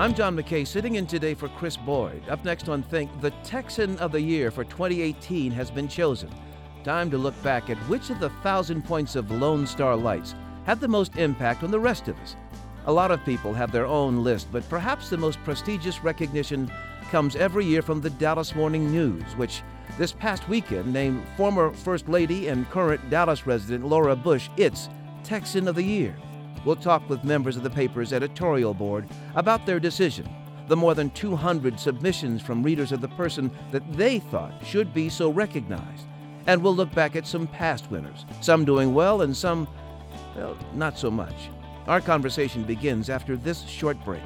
I'm John McKay, sitting in today for Chris Boyd. Up next on Think, the Texan of the Year for 2018 has been chosen. Time to look back at which of the 1,000 points of Lone Star Lights had the most impact on the rest of us. A lot of people have their own list, but perhaps the most prestigious recognition comes every year from the Dallas Morning News, which this past weekend named former First Lady and current Dallas resident Laura Bush its Texan of the Year. We'll talk with members of the paper's editorial board about their decision, the more than 200 submissions from readers of the person that they thought should be so recognized. And we'll look back at some past winners, some doing well and some, well, not so much. Our conversation begins after this short break.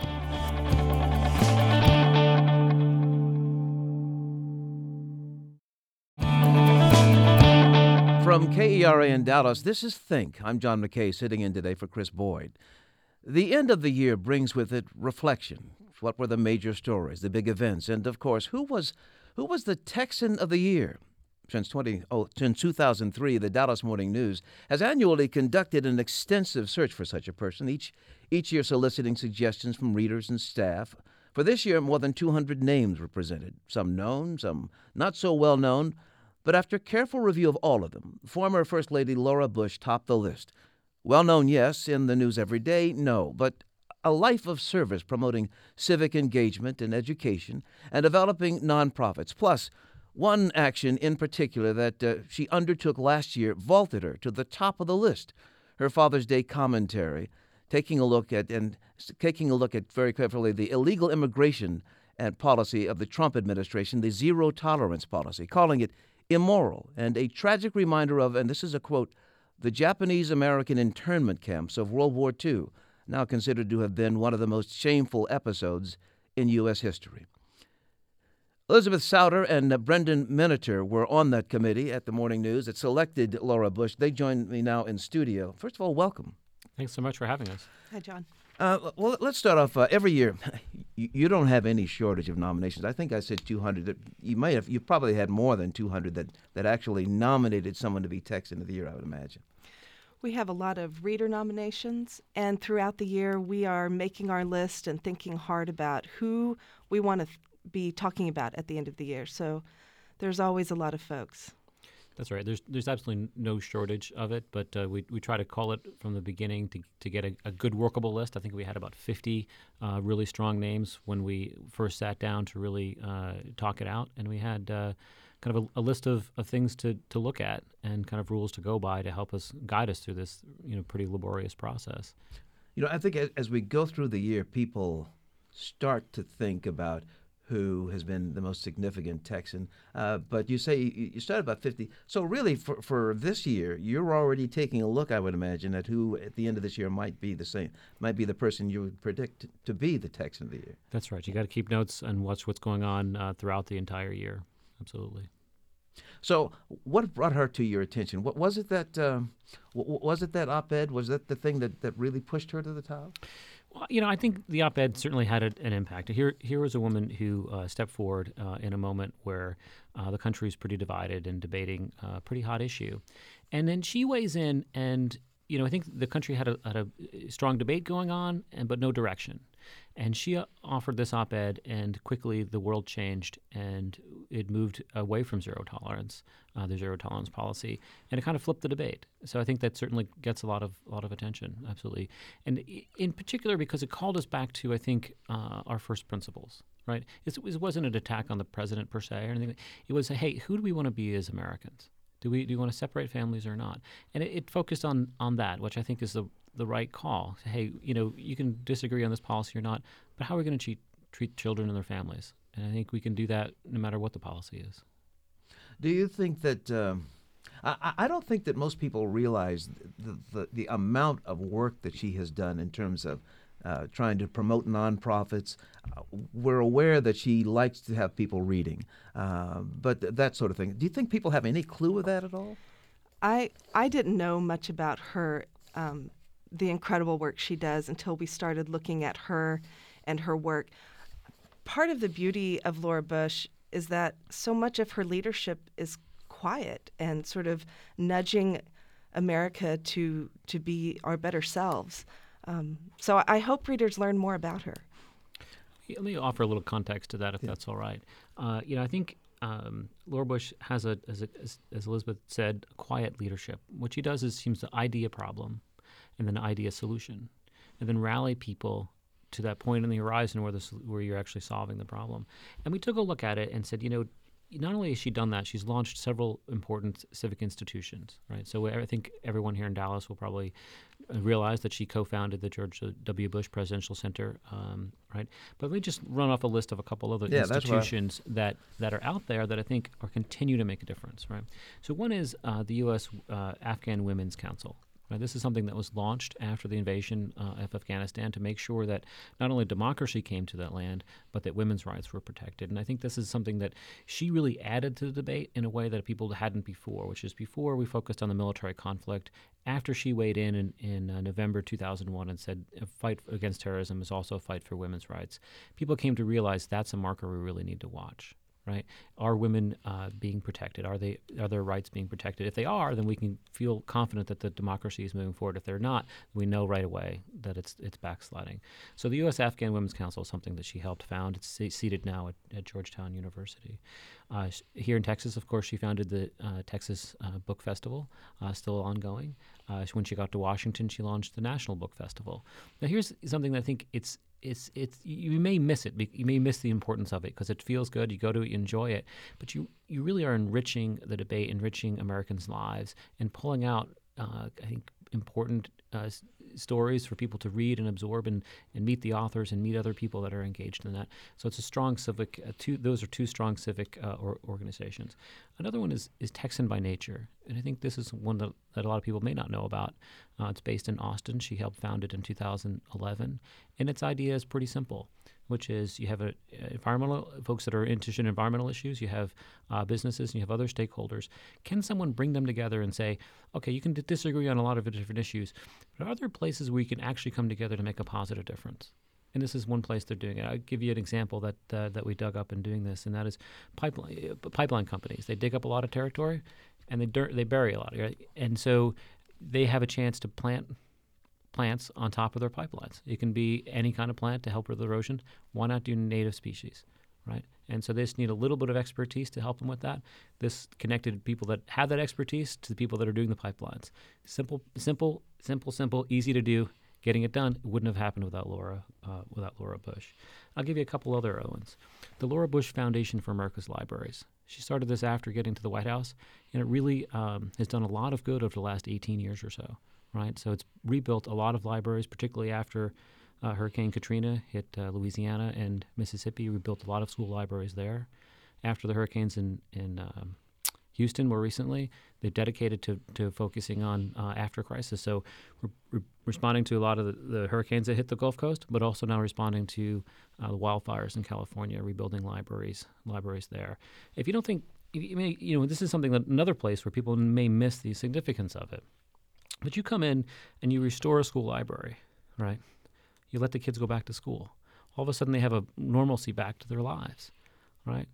From KERA in Dallas, this is Think. I'm John McKay, sitting in today for Chris Boyd. The end of the year brings with it reflection. What were the major stories, the big events, and of course, who was the Texan of the Year? Since 2003, the Dallas Morning News has annually conducted an extensive search for such a person, each year soliciting suggestions from readers and staff. For this year, more than 200 names were presented, some known, some not so well known. But after careful review of all of them, former First Lady Laura Bush topped the list. Well-known, yes, in the news every day, no, but a life of service promoting civic engagement and education and developing nonprofits. Plus, one action in particular that she undertook last year vaulted her to the top of the list. Her Father's Day commentary, taking a look at very carefully the illegal immigration and policy of the Trump administration, the zero tolerance policy, calling it immoral and a tragic reminder of, and this is a quote, the Japanese-American internment camps of World War II, now considered to have been one of the most shameful episodes in U.S. history. Elizabeth Souter and Brendan Miniter were on that committee at the Morning News that selected Laura Bush. They join me now in studio. First of all, welcome. Thanks so much for having us. Hi, John. Well, let's start off. Every year, you don't have any shortage of nominations. I think I said 200. That you probably had more than 200 that actually nominated someone to be Texan of the Year, I would imagine. We have a lot of reader nominations, and throughout the year, we are making our list and thinking hard about who we want to be talking about at the end of the year. So there's always a lot of folks. That's right. There's absolutely no shortage of it, but we try to call it from the beginning to get a good workable list. I think we had about 50 really strong names when we first sat down to really talk it out, and we had kind of a list of things to look at and kind of rules to go by to help us guide us through this pretty laborious process. I think as we go through the year, people start to think about who has been the most significant Texan. But you say you started about 50. So really, for this year, you're already taking a look, I would imagine, at who at the end of this year might be the person you would predict to be the Texan of the Year. That's right. You got to keep notes and watch what's going on throughout the entire year. Absolutely. So what brought her to your attention? What was it that op-ed? Was that the thing that really pushed her to the top? Well, I think the op-ed certainly had an impact. Here was a woman who stepped forward in a moment where the country is pretty divided and debating a pretty hot issue. And then she weighs in and, I think the country had a strong debate going on, but no direction. And she offered this op-ed, and quickly the world changed, and it moved away from zero tolerance, the zero tolerance policy, and it kind of flipped the debate. So I think that certainly gets a lot of attention, absolutely, and in particular because it called us back to, I think, our first principles. Right? It wasn't an attack on the president per se or anything. It was, hey, who do we want to be as Americans? Do you want to separate families or not? And it focused on that, which I think is the right call. Hey, you can disagree on this policy or not, but how are we going to treat children and their families? And I think we can do that no matter what the policy is. Do you think that I don't think that most people realize the amount of work that she has done in terms of trying to promote nonprofits. We're aware that she likes to have people reading, but that sort of thing. Do you think people have any clue of that at all? I didn't know much about her, the incredible work she does, until we started looking at her and her work. Part of the beauty of Laura Bush is that so much of her leadership is quiet and sort of nudging America to be our better selves. So I hope readers learn more about her. Let me offer a little context to that, if that's all right. I think Laura Bush has, as Elizabeth said, a quiet leadership. What she does is seems to ID a problem and then ID a solution and then rally people to that point in the horizon where you're actually solving the problem. And we took a look at it and said, not only has she done that, she's launched several important civic institutions, right? So I think everyone here in Dallas will probably realize that she co-founded the George W. Bush Presidential Center, right? But let me just run off a list of a couple other institutions that are out there that I think are continue to make a difference, right? So one is the U.S. Afghan Women's Council. Right? This is something that was launched after the invasion of Afghanistan to make sure that not only democracy came to that land, but that women's rights were protected. And I think this is something that she really added to the debate in a way that people hadn't before, which is before we focused on the military conflict. After she weighed in November 2001 and said a fight against terrorism is also a fight for women's rights, people came to realize that's a marker we really need to watch. Right? Are women being protected? Are their rights being protected? If they are, then we can feel confident that the democracy is moving forward. If they're not, we know right away that it's backsliding. So the U.S. Afghan Women's Council is something that she helped found. It's seated now at Georgetown University. Here in Texas, of course, she founded the Texas Book Festival, still ongoing. When she got to Washington, she launched the National Book Festival. Now, here's something that I think it's you may miss it. You may miss the importance of it because it feels good. You go to it, you enjoy it, but you really are enriching the debate, enriching Americans' lives, and pulling out, I think, important stories for people to read and absorb and meet the authors and meet other people that are engaged in that. So it's a strong civic. Those are two strong civic organizations. Another one is Texan by Nature, and I think this is one that a lot of people may not know about. It's based in Austin. She helped found it in 2011, and its idea is pretty simple, which is you have environmental folks that are interested in environmental issues, you have businesses, and you have other stakeholders. Can someone bring them together and say, okay, you can disagree on a lot of different issues, but are there places where you can actually come together to make a positive difference? And this is one place they're doing it. I'll give you an example that we dug up in doing this, and that is pipeline companies. They dig up a lot of territory, and they bury a lot, right? And so they have a chance to plant plants on top of their pipelines. It can be any kind of plant to help with erosion. Why not do native species, right? And so they just need a little bit of expertise to help them with that. This connected people that have that expertise to the people that are doing the pipelines. Simple, easy to do. Getting it done wouldn't have happened without Laura Bush. I'll give you a couple other ones. The Laura Bush Foundation for America's Libraries. She started this after getting to the White House, and it really has done a lot of good over the last 18 years or so. Right, so it's rebuilt a lot of libraries, particularly after Hurricane Katrina hit Louisiana and Mississippi. We built a lot of school libraries there. After the hurricanes in Houston more recently, they've dedicated to focusing on after crisis. So we're responding to a lot of the hurricanes that hit the Gulf Coast, but also now responding to the wildfires in California, rebuilding libraries there. If you don't think, this is something that another place where people may miss the significance of it. But you come in and you restore a school library, right? You let the kids go back to school. All of a sudden they have a normalcy back to their lives, right?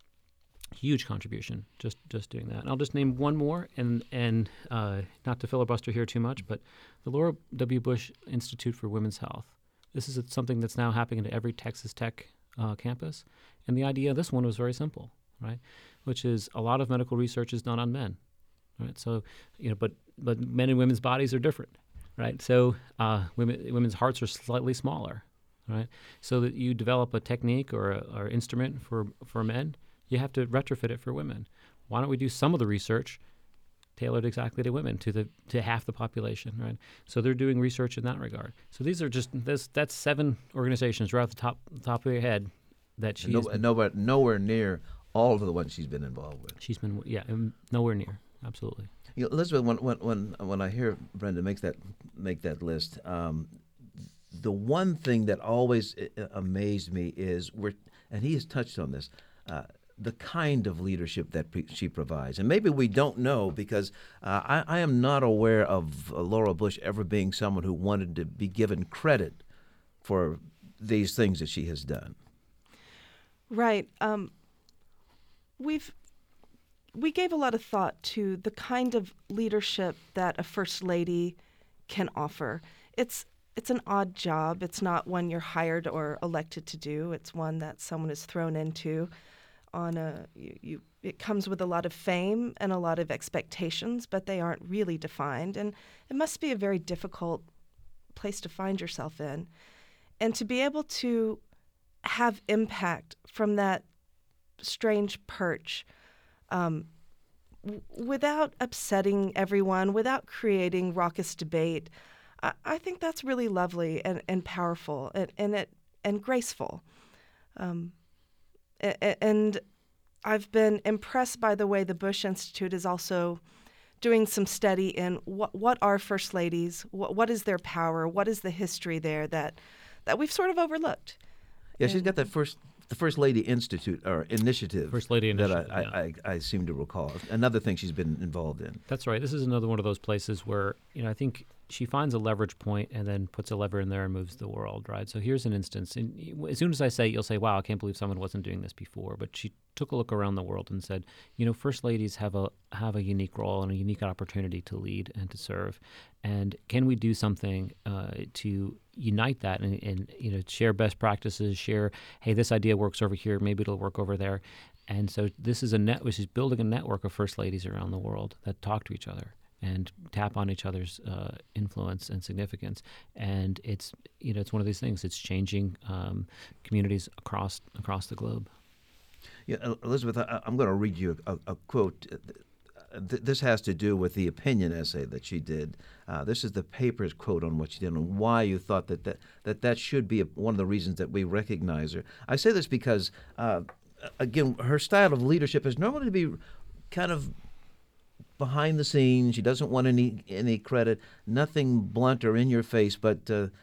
Huge contribution just doing that. And I'll just name one more, and not to filibuster here too much, but the Laura W. Bush Institute for Women's Health. This is something that's now happening at every Texas Tech campus. And the idea of this one was very simple, right? Which is a lot of medical research is done on men. Right, so but men and women's bodies are different, right? So women's hearts are slightly smaller, right? So that you develop a technique or instrument for men, you have to retrofit it for women. Why don't we do some of the research tailored exactly to women, to half the population, right? So they're doing research in that regard. So these are that's 7 organizations right off the top of your head that she's nowhere near all of the ones she's been involved with. She's been nowhere near. Absolutely. Elizabeth, when I hear Brenda make that list, the one thing that always amazed me is and he has touched on this, the kind of leadership that she provides. And maybe we don't know because I am not aware of Laura Bush ever being someone who wanted to be given credit for these things that she has done. Right. We gave a lot of thought to the kind of leadership that a first lady can offer. It's it's an odd job. It's not one you're hired or elected to do. It's one that someone is thrown into on it comes with a lot of fame and a lot of expectations, but they aren't really defined. And it must be a very difficult place to find yourself in. And to be able to have impact from that strange perch without upsetting everyone, without creating raucous debate, I think that's really lovely and powerful and graceful. And I've been impressed by the way the Bush Institute is also doing some study in what are first ladies, what is their power, what is the history there that we've sort of overlooked. Yeah, she's got the First Lady Institute or initiative. First Lady Initiative. That I seem to recall. Another thing she's been involved in. That's right. This is another one of those places where, I think she finds a leverage point and then puts a lever in there and moves the world, right? So here's an instance. And as soon as I say it, you'll say, wow, I can't believe someone wasn't doing this before. But she took a look around the world and said, first ladies have a unique role and a unique opportunity to lead and to serve. And can we do something to unite that and share best practices, share, hey, this idea works over here, maybe it'll work over there. And so this is which is building a network of first ladies around the world that talk to each other and tap on each other's influence and significance. And it's one of these things. It's changing communities across the globe. Yeah, Elizabeth, I'm going to read you a quote. This has to do with the opinion essay that she did. This is the paper's quote on what she did and why you thought that should be one of the reasons that we recognize her. I say this because, again, her style of leadership is normally to be kind of behind the scenes. She doesn't want any credit, nothing blunt or in your face, but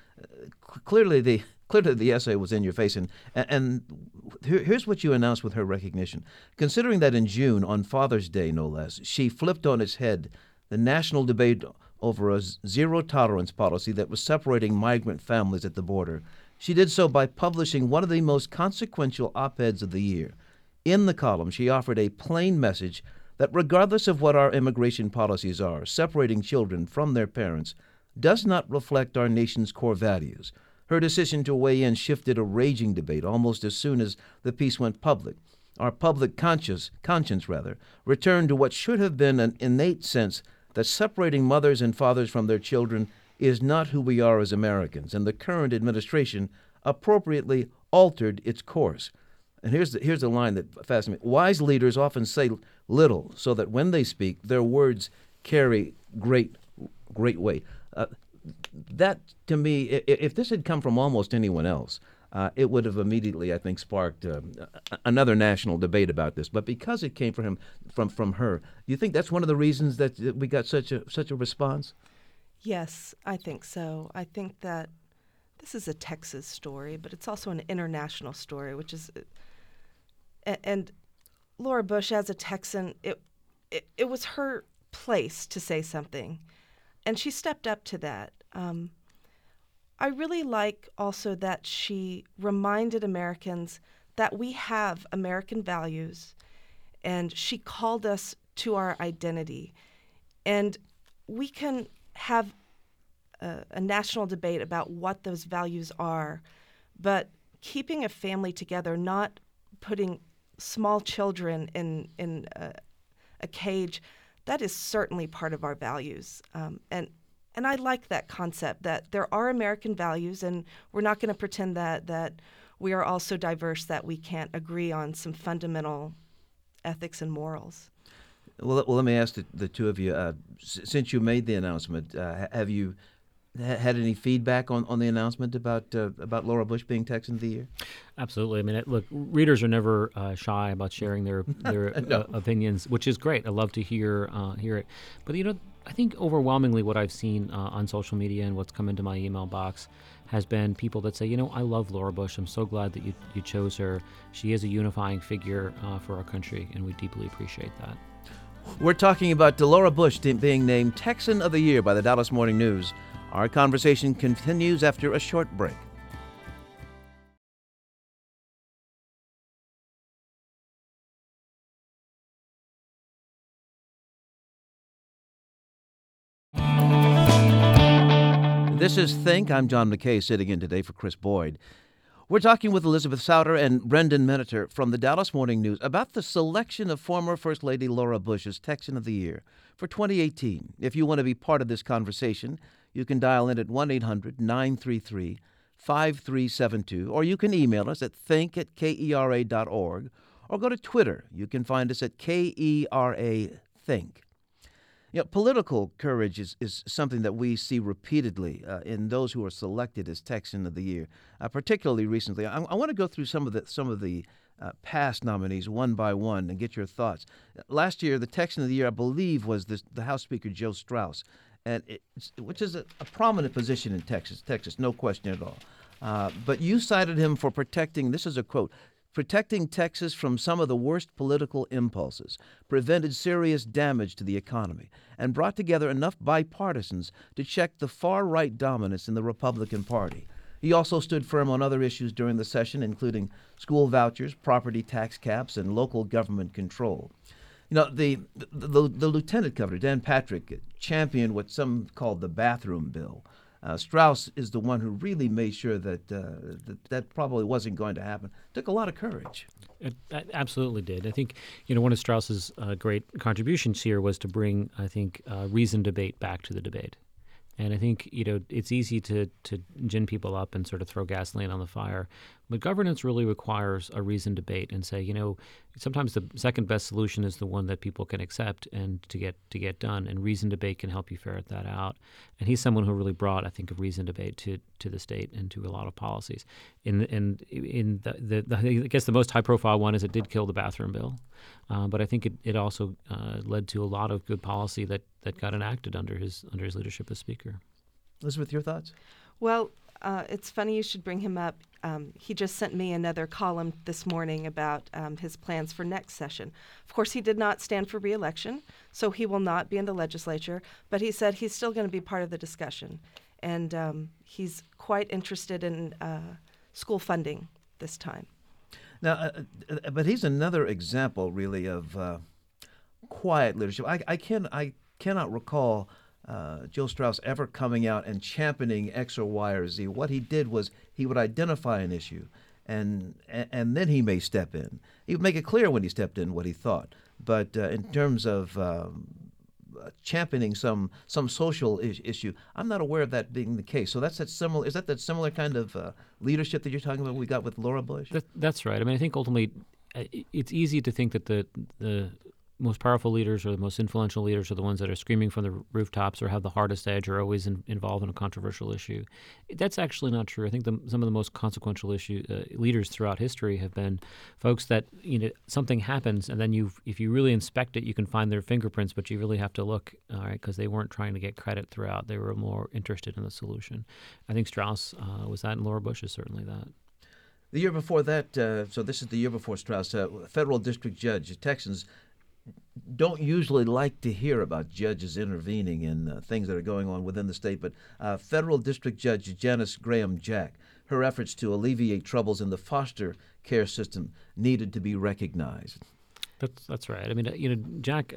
clearly the essay was in your face. And here's what you announced with her recognition. Considering that in June, on Father's Day no less, she flipped on its head the national debate over a zero-tolerance policy that was separating migrant families at the border, she did so by publishing one of the most consequential op-eds of the year. In the column, she offered a plain message that regardless of what our immigration policies are, separating children from their parents does not reflect our nation's core values. Her decision to weigh in shifted a raging debate almost as soon as the piece went public. Our public conscience returned to what should have been an innate sense that separating mothers and fathers from their children is not who we are as Americans, and the current administration appropriately altered its course. And here's the line that fascinates me. Wise leaders often say little so that when they speak, their words carry great weight. That, to me, if this had come from almost anyone else, it would have immediately, I think, sparked another national debate about this. But because it came from her, you think that's one of the reasons that we got such a response? Yes, I think so. I think that this is a Texas story, but it's also an international story, which is, and Laura Bush, as a Texan, it was her place to say something, and she stepped up to that. I really like also that she reminded Americans that we have American values, and she called us to our identity. And we can have a national debate about what those values are, but keeping a family together, not putting small children in a cage, that is certainly part of our values. And I like that concept that there are American values, and we're not going to pretend that we are all so diverse that we can't agree on some fundamental ethics and morals. Well, let me ask the two of you. Since you made the announcement, have you had any feedback on the announcement about Laura Bush being Texan of the Year? Absolutely. I mean, look, readers are never shy about sharing their No. opinions, which is great. I love to hear it. But I think overwhelmingly what I've seen on social media and what's come into my email box has been people that say, I love Laura Bush. I'm so glad that you chose her. She is a unifying figure for our country, and we deeply appreciate that. We're talking about Laura Bush being named Texan of the Year by the Dallas Morning News. Our conversation continues after a short break. This is Think. I'm John McKay, sitting in today for Chris Boyd. We're talking with Elizabeth Souter and Brendan Miniter from the Dallas Morning News about the selection of former First Lady Laura Bush as Texan of the Year for 2018. If you want to be part of this conversation, you can dial in at 1-800-933-5372, or you can email us at think@kera.org, or go to Twitter. You can find us at KERA Think. Political courage is something that we see repeatedly in those who are selected as Texan of the Year, particularly recently. I want to go through some of the past nominees one by one and get your thoughts. Last year, the Texan of the Year, I believe, was the House Speaker Joe Straus, which is a prominent position in Texas, no question at all. But you cited him for protecting, this is a quote, protecting Texas from some of the worst political impulses, prevented serious damage to the economy, and brought together enough bipartisans to check the far-right dominance in the Republican Party. He also stood firm on other issues during the session, including school vouchers, property tax caps, and local government control. The Lieutenant Governor, Dan Patrick, championed what some called the bathroom bill. Straus is the one who really made sure that that probably wasn't going to happen. Took a lot of courage. It absolutely did. I think, one of Straus's great contributions here was to bring, I think, reasoned debate back to the debate. And I think, it's easy to gin people up and sort of throw gasoline on the fire. But governance really requires a reasoned debate and say, sometimes the second best solution is the one that people can accept and to get done. And reasoned debate can help you ferret that out. And he's someone who really brought, I think, a reasoned debate to the state and to a lot of policies. I guess the most high profile one is it did kill the bathroom bill. But I think it also led to a lot of good policy that got enacted under his leadership as Speaker. Elizabeth, your thoughts? Well, it's funny you should bring him up. He just sent me another column this morning about his plans for next session. Of course, he did not stand for re-election, so he will not be in the legislature, but he said he's still going to be part of the discussion. And he's quite interested in school funding this time. Now, but he's another example, really, of quiet leadership. I cannot recall Joe Straus ever coming out and championing X or Y or Z. What he did was he would identify an issue, and then he may step in. He would make it clear when he stepped in what he thought. But in terms of championing some social issue, I'm not aware of that being the case. So that's that similar. Is that similar kind of leadership that you're talking about? We got with Laura Bush. That's right. I mean, I think ultimately, it's easy to think that the most powerful leaders or the most influential leaders are the ones that are screaming from the rooftops or have the hardest edge or always involved in a controversial issue. That's actually not true. I think some of the most consequential leaders throughout history have been folks that something happens and then if you really inspect it, you can find their fingerprints, but you really have to look, all right, because they weren't trying to get credit throughout. They were more interested in the solution. I think Straus was that, and Laura Bush is certainly that. The year before that, so this is the year before Straus, federal district judge. Texans don't usually like to hear about judges intervening in things that are going on within the state, but federal district judge Janice Graham Jack, her efforts to alleviate troubles in the foster care system needed to be recognized. That's right. I mean, Jack,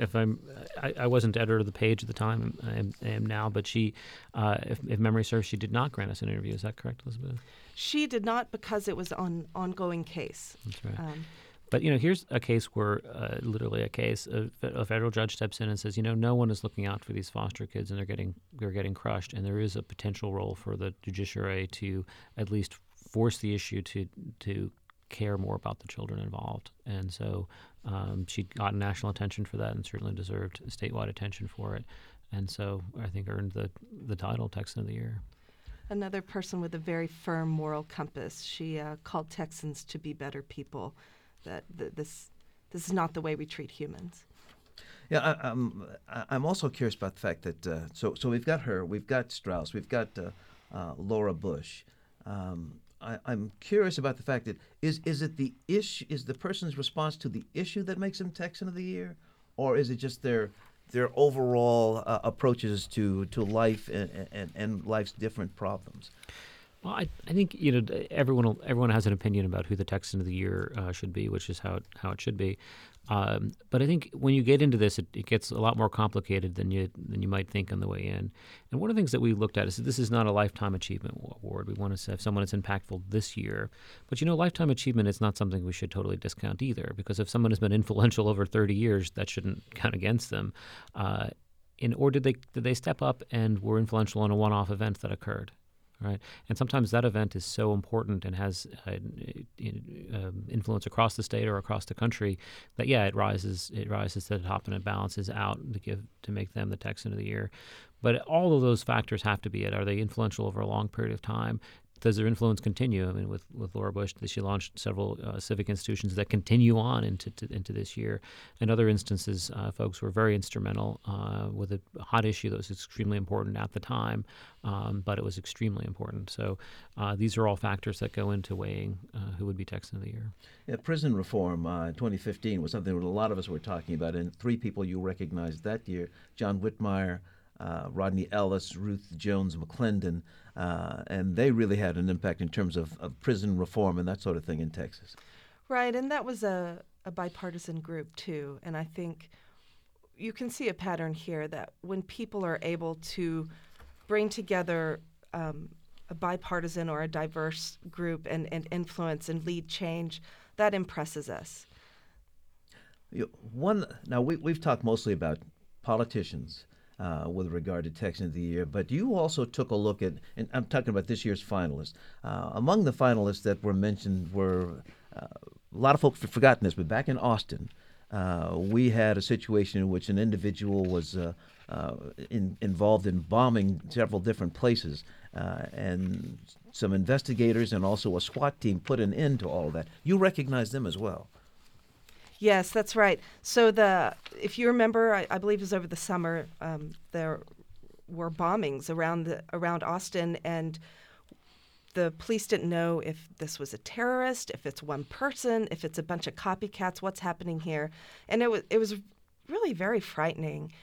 I wasn't editor of the page at the time. I am now, but she, if memory serves, she did not grant us an interview. Is that correct, Elizabeth? She did not because it was an ongoing case. That's right. But here's a case where literally a federal judge steps in and says, no one is looking out for these foster kids, and they're getting crushed, and there is a potential role for the judiciary to at least force the issue to care more about the children involved. And so she got national attention for that, and certainly deserved statewide attention for it. And so I think earned the title Texan of the Year. Another person with a very firm moral compass. She called Texans to be better people. That this is not the way we treat humans. Yeah, I'm also curious about the fact that so we've got her, we've got Straus, we've got Laura Bush. I'm curious about the fact that is it the issue, is the person's response to the issue that makes them Texan of the Year, or is it just their overall approaches to life and life's different problems? Well, I think everyone has an opinion about who the Texan of the Year should be, which is how it should be. But I think when you get into this, it gets a lot more complicated than you might think on the way in. And one of the things that we looked at is this is not a lifetime achievement award. We want to have someone that's impactful this year. But lifetime achievement is not something we should totally discount either, because if someone has been influential over 30 years, that shouldn't count against them. Or did they step up and were influential in a one-off event that occurred? Right, and sometimes that event is so important and has influence across the state or across the country that it rises to the top and it balances out to make them the Texan of the year. But all of those factors have to be it. Are they influential over a long period of time? Does their influence continue? I mean, with Laura Bush, she launched several civic institutions that continue on into this year. In other instances, folks were very instrumental with a hot issue that was extremely important at the time, but it was extremely important. So these are all factors that go into weighing who would be Texan of the Year. Yeah, prison reform 2015 was something that a lot of us were talking about, and three people you recognized that year: John Whitmire, Rodney Ellis, Ruth Jones McClendon, and they really had an impact in terms of prison reform and that sort of thing in Texas. Right, and that was a bipartisan group too. And I think you can see a pattern here that when people are able to bring together a bipartisan or a diverse group and influence and lead change, that impresses us. Now, we've talked mostly about politicians with regard to Texan of the Year, but you also took a look at, and I'm talking about this year's finalists. Among the finalists that were mentioned were, a lot of folks have forgotten this, but back in Austin, we had a situation in which an individual was involved in bombing several different places, and some investigators and also a SWAT team put an end to all of that. You recognize them as well. Yes, that's right. So if you remember, I believe it was over the summer, there were bombings around Austin, and the police didn't know if this was a terrorist, if it's one person, if it's a bunch of copycats, what's happening here. And it was really very frightening.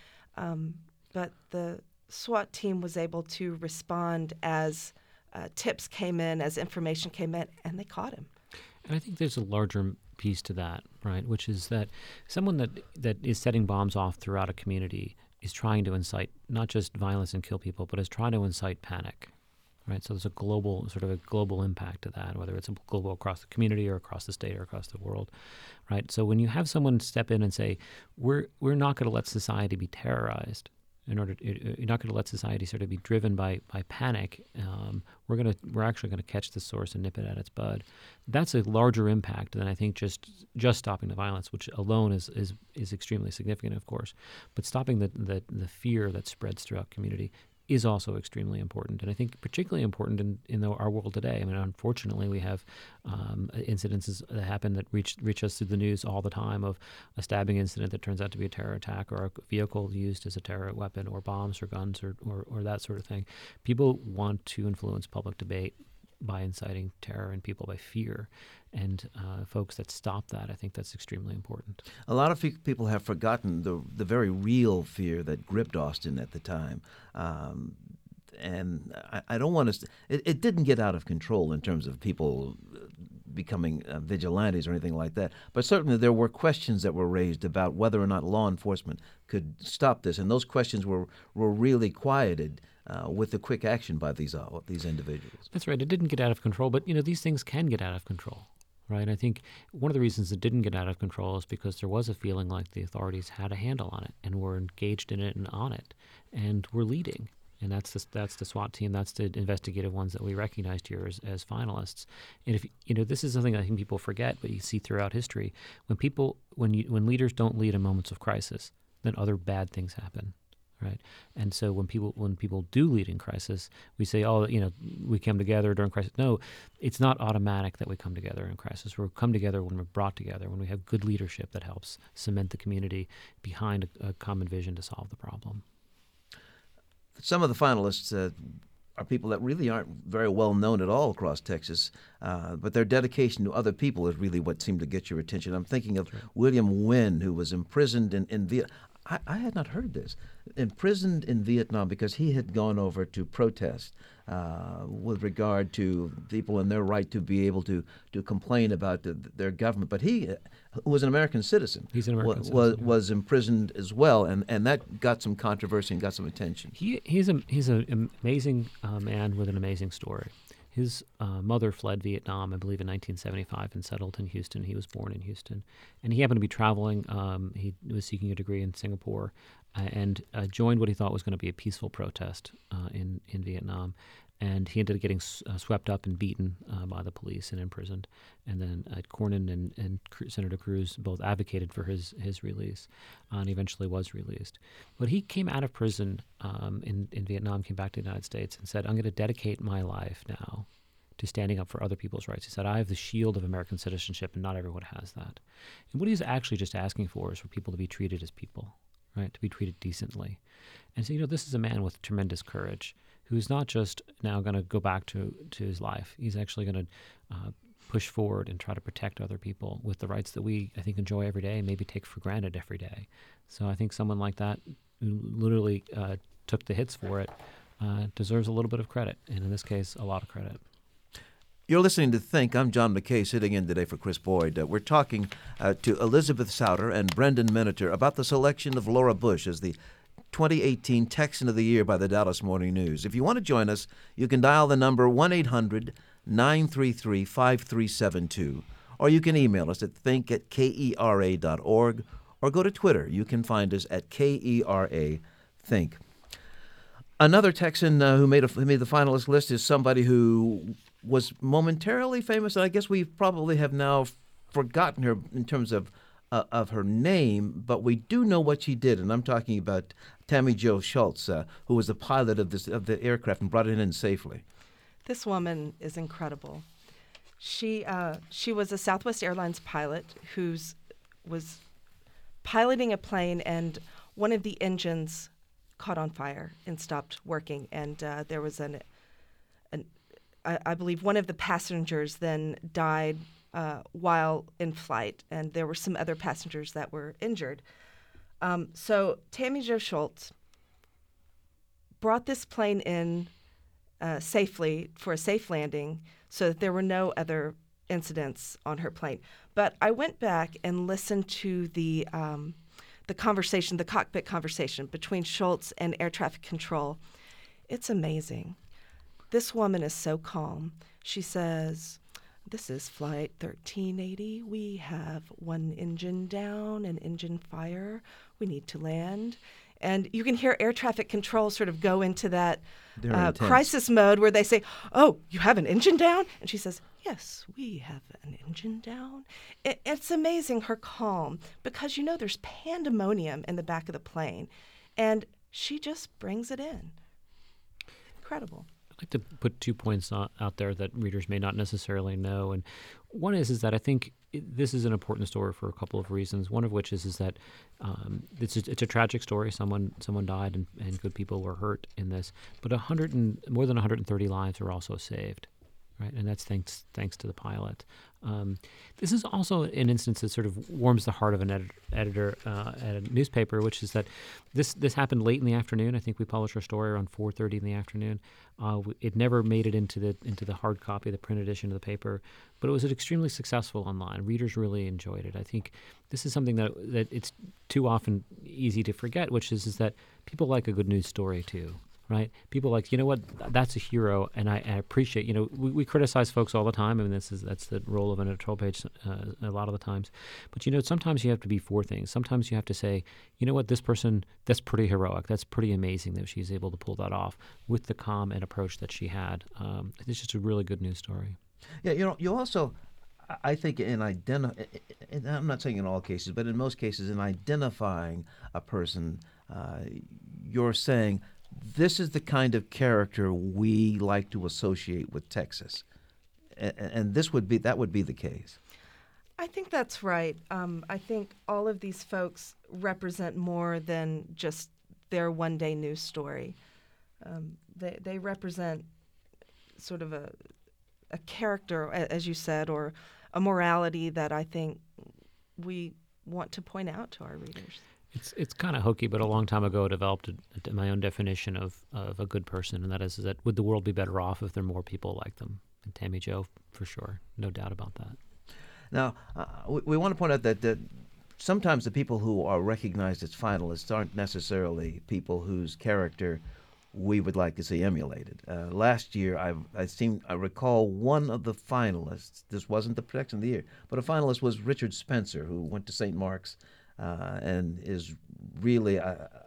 But the SWAT team was able to respond as tips came in, as information came in, and they caught him. And I think there's a larger piece to that, right, which is that someone that is setting bombs off throughout a community is trying to incite not just violence and kill people, but is trying to incite panic, right? So there's a global impact to that, whether it's global across the community or across the state or across the world, right? So when you have someone step in and say, we're not going to let society be terrorized, you're not going to let society sort of be driven by panic. We're actually going to catch the source and nip it at its bud. That's a larger impact than I think just stopping the violence, which alone is extremely significant, of course. But stopping the fear that spreads throughout community is also extremely important, and I think particularly important in our world today. I mean, unfortunately, we have incidences that happen that reach us through the news all the time, of a stabbing incident that turns out to be a terror attack, or a vehicle used as a terror weapon, or bombs or guns or that sort of thing. People want to influence public debate by inciting terror in people by fear. And folks that stop that, I think that's extremely important. A lot of people have forgotten the very real fear that gripped Austin at the time. And I don't want to it didn't get out of control in terms of people becoming vigilantes or anything like that. But certainly there were questions that were raised about whether or not law enforcement could stop this. And those questions were really quieted with the quick action by these individuals. That's right. It didn't get out of control, but these things can get out of control, right? I think one of the reasons it didn't get out of control is because there was a feeling like the authorities had a handle on it and were engaged in it and on it, and were leading. And that's the SWAT team. That's the investigative ones that we recognized here as finalists. And if this is something I think people forget, but you see throughout history, when leaders don't lead in moments of crisis, then other bad things happen. Right, and so when people do lead in crisis, we say, we come together during crisis. No, it's not automatic that we come together in crisis. We come together when we're brought together, when we have good leadership that helps cement the community behind a common vision to solve the problem. Some of the finalists are people that really aren't very well known at all across Texas, but their dedication to other people is really what seemed to get your attention. I'm thinking of William Wynn, who was imprisoned in Vietnam. I had not heard this. Imprisoned in Vietnam because he had gone over to protest with regard to people and their right to be able to complain about their government. But he was an American citizen. He's an American citizen. Was imprisoned as well, and that got some controversy and got some attention. He's an amazing man with an amazing story. His mother fled Vietnam, I believe, in 1975 and settled in Houston. He was born in Houston. And he happened to be traveling. He was seeking a degree in Singapore and joined what he thought was going to be a peaceful protest in Vietnam. And he ended up getting swept up and beaten by the police and imprisoned. And then Cornyn and Senator Cruz both advocated for his release, and he eventually was released. But he came out of prison in Vietnam, came back to the United States, and said, I'm going to dedicate my life now to standing up for other people's rights. He said, I have the shield of American citizenship, and not everyone has that. And what he's actually just asking for is for people to be treated as people, right? To be treated decently. And so, this is a man with tremendous courage who's not just now going to go back to his life. He's actually going to push forward and try to protect other people with the rights that we, I think, enjoy every day and maybe take for granted every day. So I think someone like that who literally took the hits for it deserves a little bit of credit, and in this case, a lot of credit. You're listening to Think. I'm John McKay, sitting in today for Chris Boyd. We're talking to Elizabeth Souter and Brendan Miniter about the selection of Laura Bush as the 2018 Texan of the Year by the Dallas Morning News. If you want to join us, you can dial the number 1-800-933-5372, or you can email us at think@kera.org, or go to Twitter. You can find us at KERA Think. Another Texan who made the finalist list is somebody who was momentarily famous, and I guess we probably have now forgotten her in terms of her name, but we do know what she did, and I'm talking about Tammy Jo Schultz, who was the pilot of the aircraft and brought it in safely. This woman is incredible. She was a Southwest Airlines pilot who was piloting a plane, and one of the engines caught on fire and stopped working, and there was I believe one of the passengers then died while in flight, and there were some other passengers that were injured. So Tammy Jo Schultz brought this plane in safely for a safe landing so that there were no other incidents on her plane. But I went back and listened to the conversation, the cockpit conversation between Schultz and air traffic control. It's amazing. This woman is so calm. She says, "This is flight 1380. We have one engine down, an engine fire. We need to land." And you can hear air traffic control sort of go into that crisis mode where they say, "Oh, you have an engine down?" And she says, "Yes, we have an engine down." It's amazing, her calm, because there's pandemonium in the back of the plane. And she just brings it in. Incredible. I'd like to put 2 points out there that readers may not necessarily know. And one is that I think this is an important story for a couple of reasons. One of which is that it's a tragic story. Someone died and good people were hurt in this. But more than 130 lives were also saved, right? And that's thanks to the pilot. This is also an instance that sort of warms the heart of an editor at a newspaper, which is that this happened late in the afternoon. I think we published our story around 4:30 in the afternoon. It never made it into the hard copy, the print edition of the paper, but it was extremely successful online. Readers really enjoyed it. I think this is something that it's too often easy to forget, which is that people like a good news story too. Right? People like, that's a hero, and I appreciate, we criticize folks all the time. I mean, that's the role of an editorial page a lot of the times. But, sometimes you have to be for things. Sometimes you have to say, this person, that's pretty heroic. That's pretty amazing that she's able to pull that off with the calm and approach that she had. It's just a really good news story. Yeah, you also, I think, and I'm not saying in all cases, but in most cases, in identifying a person, you're saying, this is the kind of character we like to associate with Texas, and that would be the case. I think that's right. I think all of these folks represent more than just their one-day news story. They represent sort of a character, as you said, or a morality that I think we want to point out to our readers. It's kind of hokey, but a long time ago I developed my own definition of a good person, and that is that would the world be better off if there were more people like them? And Tammy Jo, for sure, no doubt about that. Now, we want to point out that sometimes the people who are recognized as finalists aren't necessarily people whose character we would like to see emulated. Last year, I recall one of the finalists. This wasn't the Protection of the Year, but a finalist was Richard Spencer, who went to St. Mark's and is really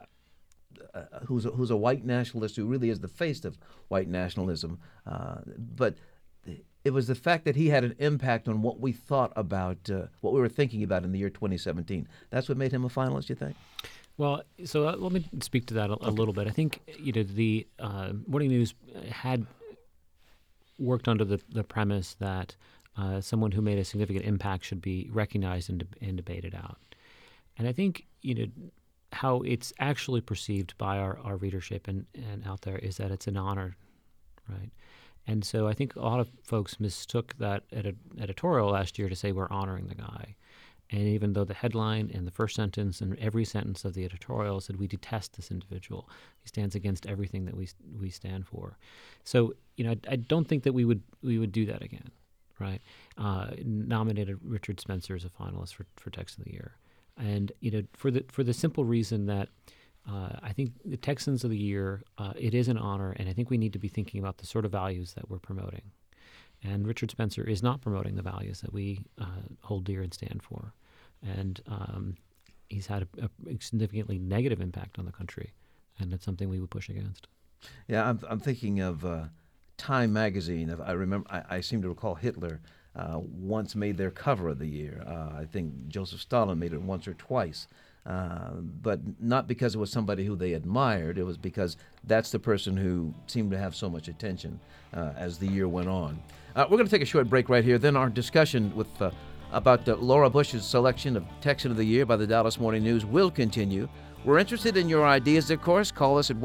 who's a white nationalist who really is the face of white nationalism. But it was the fact that he had an impact on what we thought about, what we were thinking about in the year 2017. That's what made him a finalist, you think? Well, so let me speak to that a little bit. I think the Morning News had worked under the premise that someone who made a significant impact should be recognized and debated out. And I think how it's actually perceived by our readership and out there is that it's an honor, right? And so I think a lot of folks mistook that editorial last year to say we're honoring the guy. And even though the headline and the first sentence and every sentence of the editorial said we detest this individual, he stands against everything that we stand for. So I don't think that we would do that again, right? Nominated Richard Spencer as a finalist for Texan of the Year, and for the simple reason that I think the Texans of the Year, it is an honor, and I think we need to be thinking about the sort of values that we're promoting. And Richard Spencer is not promoting the values that we hold dear and stand for. And he's had a significantly negative impact on the country, and it's something we would push against. Yeah, I'm thinking of Time magazine. I remember, I seem to recall Hitler once made their cover of the year. I think Joseph Stalin made it once or twice. But not because it was somebody who they admired. It was because that's the person who seemed to have so much attention as the year went on. We're going to take a short break right here. Then our discussion with about Laura Bush's selection of Texan of the Year by the Dallas Morning News will continue. We're interested in your ideas, of course. Call us at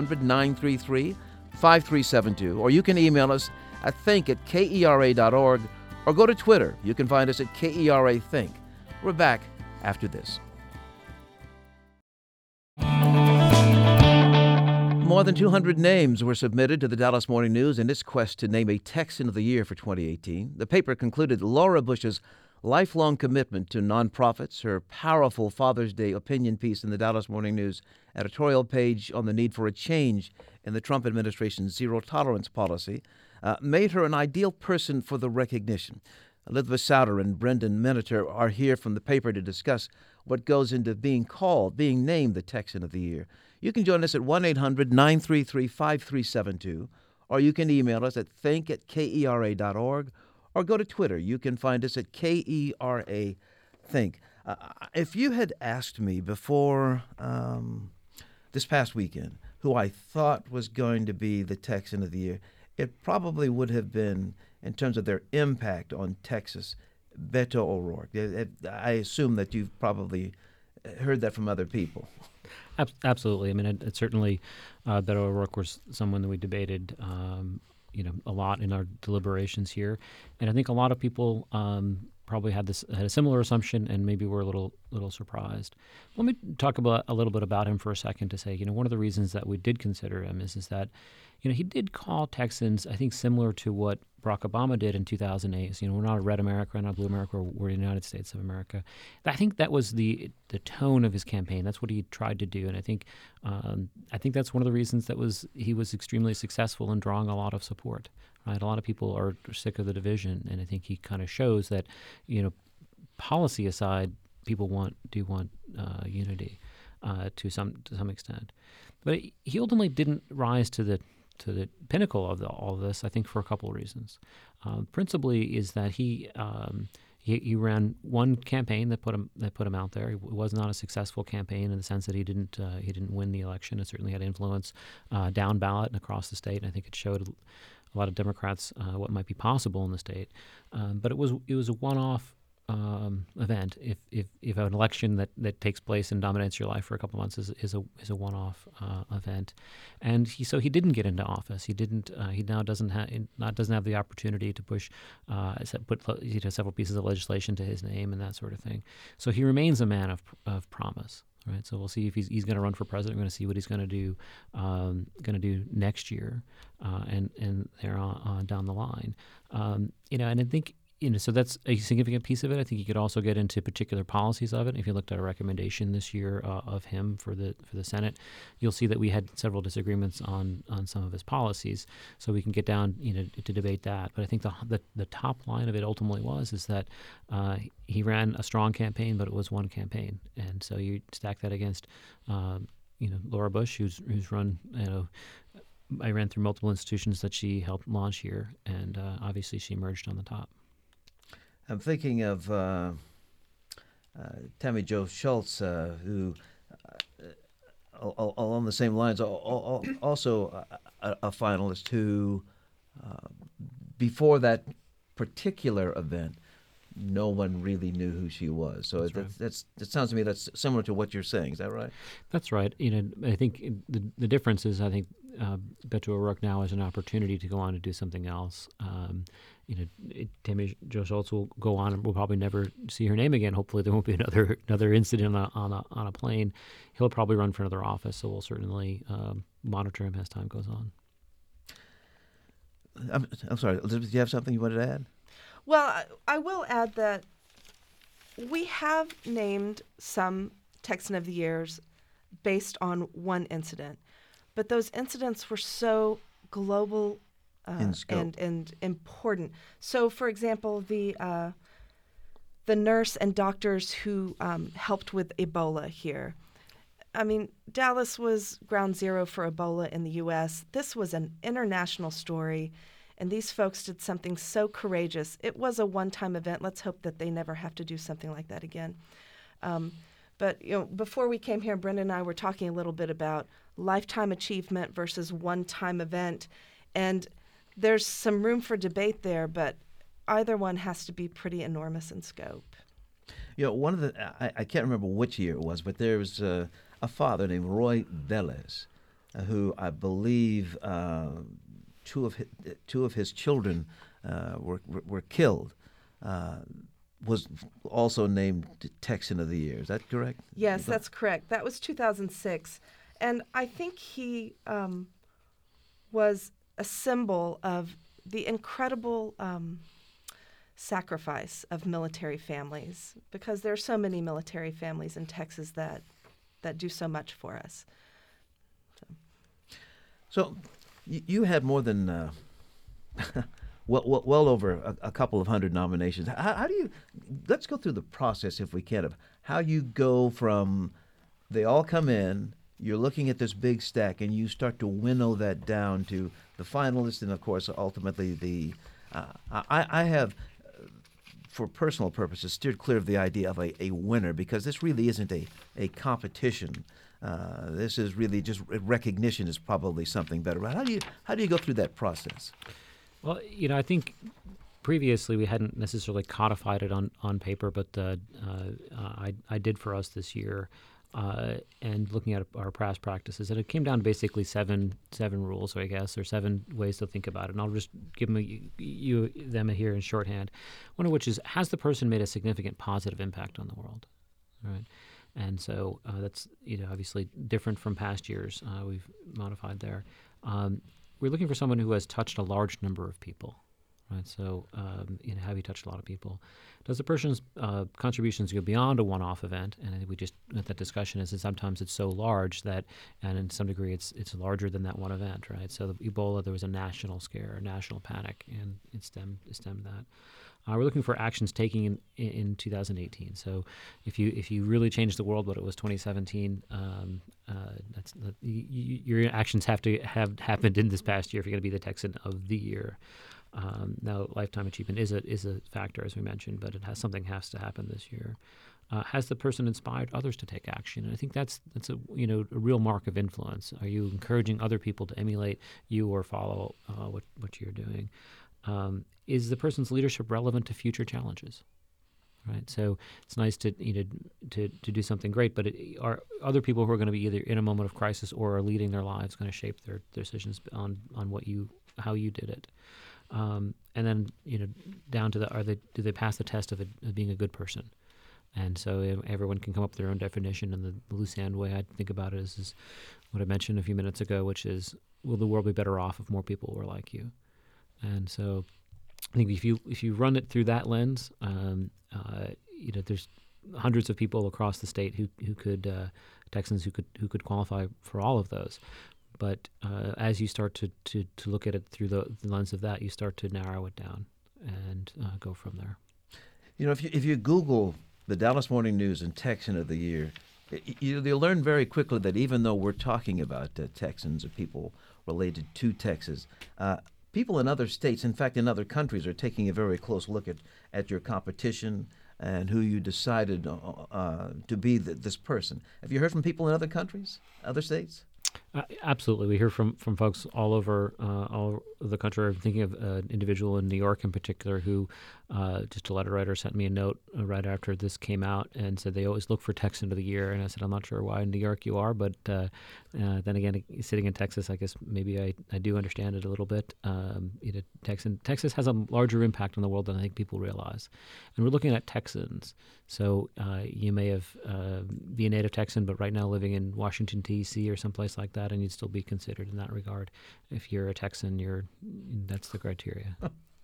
1-800-933-5372, or you can email us at think@kera.org, or go to Twitter. You can find us at KERA Think. We're back after this. More than 200 names were submitted to the Dallas Morning News in its quest to name a Texan of the Year for 2018. The paper concluded Laura Bush's lifelong commitment to nonprofits, her powerful Father's Day opinion piece in the Dallas Morning News editorial page on the need for a change in the Trump administration's zero-tolerance policy, made her an ideal person for the recognition. Elizabeth Souter and Brendan Miniter are here from the paper to discuss what goes into being named the Texan of the Year. You can join us at 1-800-933-5372, or you can email us at think@kera.org, or go to Twitter. You can find us at KERA Think. If you had asked me before this past weekend who I thought was going to be the Texan of the Year, it probably would have been, in terms of their impact on Texas, Beto O'Rourke. I assume that you've probably heard that from other people. Absolutely. I mean, it certainly, Beto O'Rourke was someone that we debated, a lot in our deliberations here, and I think a lot of people probably had a similar assumption, and maybe were a little surprised. Let me talk a little bit about him for a second to say, one of the reasons that we did consider him is that, he did call Texans, I think, similar to what Barack Obama did in 2008. So, we're not a red America, we're not a blue America, we're the United States of America. I think that was the tone of his campaign. That's what he tried to do, and I think that's one of the reasons he was extremely successful in drawing a lot of support. Right, a lot of people are sick of the division, and I think he kind of shows that, policy aside, people do want unity to some extent. But he ultimately didn't rise to the pinnacle of all of this, I think, for a couple of reasons. Principally is that he ran one campaign that put him out there. It was not a successful campaign in the sense that he didn't win the election. It certainly had influence down ballot and across the state, and I think it showed a lot of Democrats what might be possible in the state. But it was a one-off event. If an election that takes place and dominates your life for a couple months is a one-off event, and he didn't get into office. He now doesn't have the opportunity to put several pieces of legislation to his name and that sort of thing. So he remains a man of promise. Right, so we'll see if he's going to run for president. We're going to see what he's going to do next year, and there on down the line. And I think so that's a significant piece of it. I think you could also get into particular policies of it. If you looked at a recommendation this year of him for the Senate, you'll see that we had several disagreements on some of his policies. So we can get down to debate that. But I think the top line of it ultimately is that he ran a strong campaign, but it was one campaign, and so you stack that against Laura Bush, who's run I ran through multiple institutions that she helped launch here, and obviously she emerged on the top. I'm thinking of Tammy Jo Schultz, who, along the same lines, also a finalist who, before that particular event, no one really knew who she was. So that sounds to me that's similar to what you're saying. Is that right? That's right. I think the difference is Beto O'Rourke now has an opportunity to go on to do something else. Tammy Jo Schultz will go on and we'll probably never see her name again. Hopefully there won't be another incident on a plane. He'll probably run for another office, so we'll certainly monitor him as time goes on. I'm sorry, Elizabeth, do you have something you wanted to add? Well, I will add that we have named some Texan of the Years based on one incident, but those incidents were so global and important. So, for example, the nurse and doctors who helped with Ebola here. I mean, Dallas was ground zero for Ebola in the U.S. This was an international story, and these folks did something so courageous. It was a one-time event. Let's hope that they never have to do something like that again. But before we came here, Brenda and I were talking a little bit about lifetime achievement versus one-time event, and there's some room for debate there, but either one has to be pretty enormous in scope. One of the I can't remember which year it was, but there was a father named Roy Velez, who I believe two of his children were killed. Was also named Texan of the Year. Is that correct? Yes, that's correct. That was 2006, and I think he was a symbol of the incredible sacrifice of military families, because there are so many military families in Texas that do so much for us. So you had more than well over a couple of hundred nominations. How do you? Let's go through the process, if we can, of how you go from they all come in. You're looking at this big stack, and you start to winnow that down to the finalists, and of course, ultimately the. I have, for personal purposes, steered clear of the idea of a winner, because this really isn't a competition. This is really just recognition is probably something better. How do you go through that process? Well, I think previously we hadn't necessarily codified it on paper, but I did for us this year. And looking at our past practices, and it came down to basically seven rules, I guess, or 7 ways to think about it. And I'll just give them here in shorthand. One of which is, has the person made a significant positive impact on the world? All right. And so that's obviously different from past years. We've modified there. We're looking for someone who has touched a large number of people. Right, so have you touched a lot of people? Does the person's contributions go beyond a one-off event? And I think we just had that discussion is that sometimes it's so large that, and in some degree, it's larger than that one event, right? So the Ebola, there was a national scare, a national panic, and it stemmed that. We're looking for actions taken in 2018. So if you really change the world, but it was 2017, your actions have to have happened in this past year if you're going to be the Texan of the Year. Now, lifetime achievement is a factor, as we mentioned, but something has to happen this year. Has the person inspired others to take action? And I think that's a real mark of influence. Are you encouraging other people to emulate you or follow what you're doing? Is the person's leadership relevant to future challenges? Right. So it's nice to do something great, but are other people who are going to be either in a moment of crisis or are leading their lives going to shape their decisions on how you did it? And then down to do they pass the test of being a good person? And so everyone can come up with their own definition. And the loose end way I think about it is what I mentioned a few minutes ago, which is, will the world be better off if more people were like you? And so I think if you run it through that lens, there's hundreds of people across the state who could Texans who could qualify for all of those. But as you start to look at it through the lens of that, you start to narrow it down and go from there. If you Google the Dallas Morning News and Texan of the Year, you'll learn very quickly that even though we're talking about Texans or people related to Texas, people in other states, in fact in other countries, are taking a very close look at your competition and who you decided to be this person. Have you heard from people in other countries, other states? Absolutely. We hear from folks all over the country. I'm thinking of an individual in New York in particular who, just a letter writer, sent me a note right after this came out and said they always look for Texan of the Year. And I said, I'm not sure why in New York you are, but then again, sitting in Texas, I guess maybe I do understand it a little bit. Texas has a larger impact on the world than I think people realize. And we're looking at Texans. So you may have be a native Texan, but right now living in Washington, D.C. or someplace like that, and you'd still be considered in that regard. If you're a Texan, that's the criteria.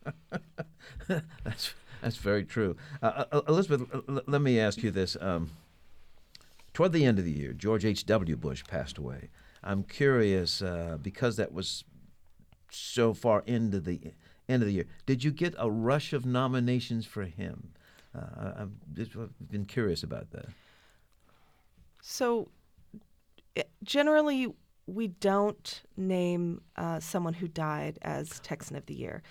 That's very true. Elizabeth, let me ask you this. Toward the end of the year, George H.W. Bush passed away. I'm curious, because that was so far into the end of the year, did you get a rush of nominations for him? I've been curious about that. So generally, we don't name someone who died as Texan of the Year.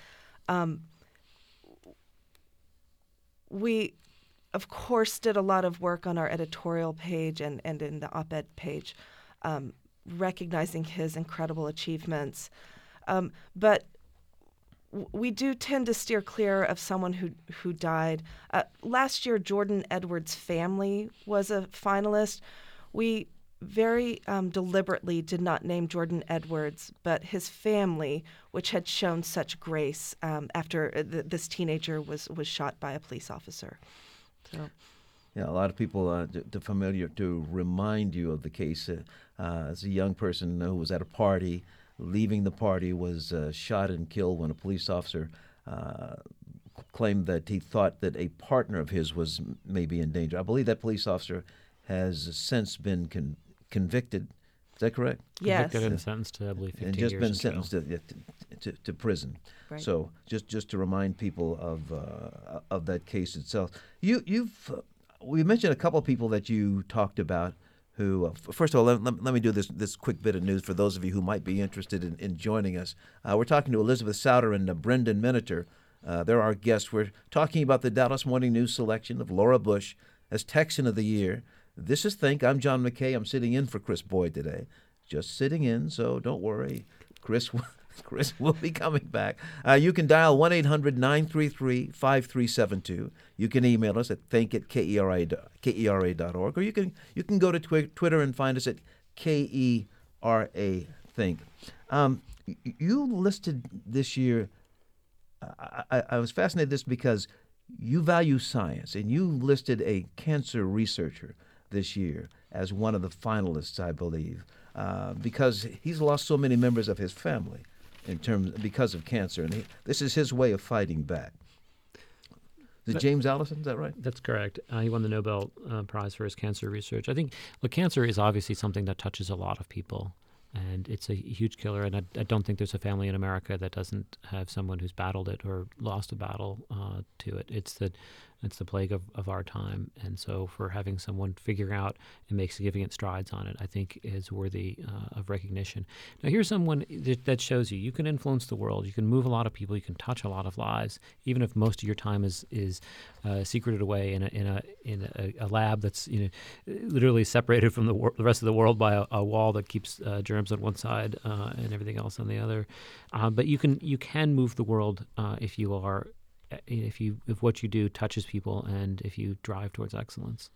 We, of course, did a lot of work on our editorial page and in the op-ed page, recognizing his incredible achievements. But we do tend to steer clear of someone who died. Last year, Jordan Edwards' family was a finalist. We very deliberately did not name Jordan Edwards, but his family, which had shown such grace after this teenager was shot by a police officer. So, yeah, a lot of people to remind you of the case. As a young person who was at a party, leaving the party, was shot and killed when a police officer claimed that he thought that a partner of his was maybe in danger. I believe that police officer has since been convicted. Is that correct? Yes. Convicted and sentenced to, I believe, 15 years. And just been sentenced to prison. Right. So just to remind people of that case itself. We mentioned a couple of people that you talked about who, first of all, let me do this quick bit of news for those of you who might be interested in joining us. We're talking to Elizabeth Souter and Brendan Miniter. They're our guests. We're talking about the Dallas Morning News selection of Laura Bush as Texan of the Year. This is Think. I'm John McKay. I'm sitting in for Chris Boyd today. Just sitting in, so don't worry. Chris will be coming back. You can dial 1-800-933-5372. You can email us at think@kera.org, or you can go to Twitter and find us at KERA Think. You listed this year, I was fascinated with this because you value science, and you listed a cancer researcher this year as one of the finalists, I believe, because he's lost so many members of his family because of cancer, and this is his way of fighting back. Is it James Allison? Is that right? That's correct. He won the Nobel Prize for his cancer research. I think cancer is obviously something that touches a lot of people, and it's a huge killer. And I don't think there's a family in America that doesn't have someone who's battled it or lost a battle to it. It's the plague of our time. And so for having someone figure out and make significant strides on it, I think is worthy of recognition. Now, here's someone that shows you can influence the world. You can move a lot of people. You can touch a lot of lives, even if most of your time is secreted away in a lab that's literally separated from the rest of the world by a wall that keeps germs on one side and everything else on the other. But you can move the world if you are. If what you do touches people and if you drive towards excellence.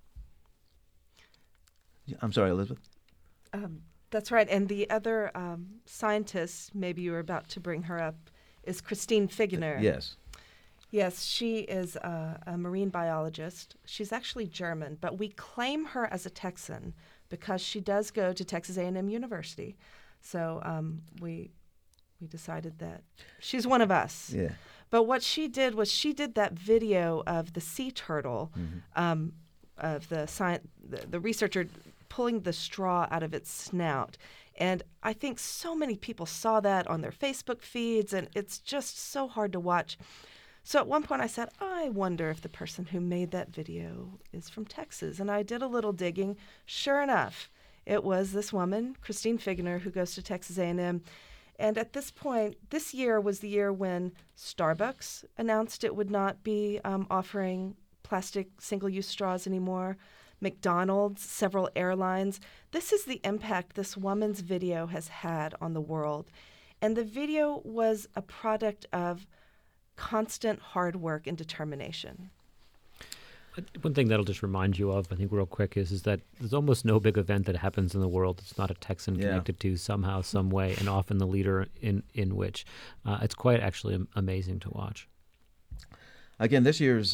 I'm sorry, Elizabeth? That's right. And the other scientist, maybe you were about to bring her up, is Christine Figuener. Yes. Yes, she is a marine biologist. She's actually German, but we claim her as a Texan because she does go to Texas A&M University. So we decided that she's one of us. Yeah. But what she did was she did that video of the sea turtle, of the researcher pulling the straw out of its snout. And I think so many people saw that on their Facebook feeds, and it's just so hard to watch. So at one point I said, I wonder if the person who made that video is from Texas. And I did a little digging. Sure enough, it was this woman, Christine Figgener, who goes to Texas A&M. And at this point, this year was the year when Starbucks announced it would not be offering plastic single-use straws anymore. McDonald's, several airlines. This is the impact this woman's video has had on the world. And the video was a product of constant hard work and determination. One thing that'll just remind you of, I think, real quick, is that there's almost no big event that happens in the world that's not a Texan connected to somehow, some way, and often the leader in which. It's quite actually amazing to watch. Again, this year's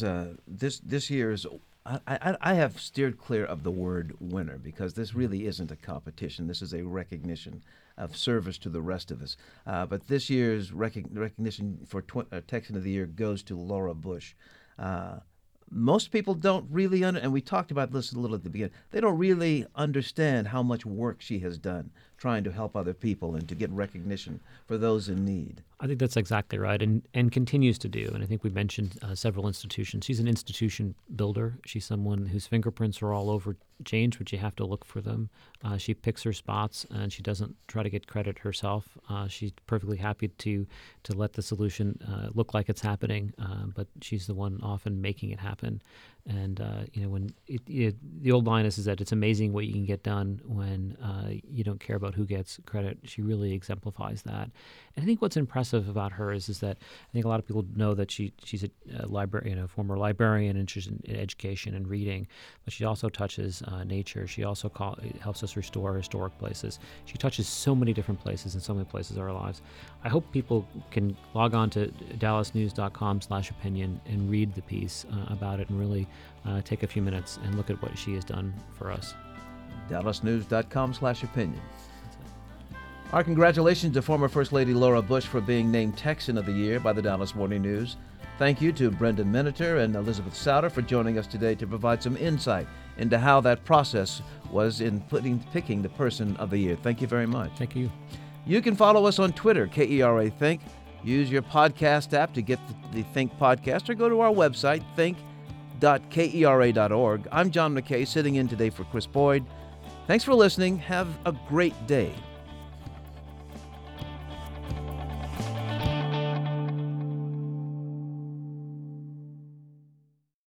I have steered clear of the word winner because this really isn't a competition. This is a recognition of service to the rest of us. But this year's recognition for Texan of the Year goes to Laura Bush. Most people don't really and we talked about this a little at the beginning, they don't really understand how much work she has done trying to help other people and to get recognition for those in need. I think that's exactly right, and continues to do. And I think we mentioned several institutions. She's an institution builder. She's someone whose fingerprints are all over change, but you have to look for them. She picks her spots, and she doesn't try to get credit herself. She's perfectly happy to let the solution look like it's happening, but she's the one often making it happen. And when the old line is that it's amazing what you can get done when you don't care about who gets credit. She really exemplifies that. And I think what's impressive about her is that I think a lot of people know that she's a librarian, a former librarian, interested in education and reading, but she also touches nature. She also helps us restore historic places. She touches so many different places and so many places in our lives. I hope people can log on to dallasnews.com/opinion and read the piece about it and really take a few minutes and look at what she has done for us. dallasnews.com/opinion. Our congratulations to former First Lady Laura Bush for being named Texan of the Year by the Dallas Morning News. Thank you to Brendan Miniter and Elizabeth Souter for joining us today to provide some insight into how that process was in picking the Person of the Year. Thank you very much. Thank you. You can follow us on Twitter, KERA Think. Use your podcast app to get the Think podcast or go to our website, think.kera.org. I'm John McKay, sitting in today for Chris Boyd. Thanks for listening. Have a great day.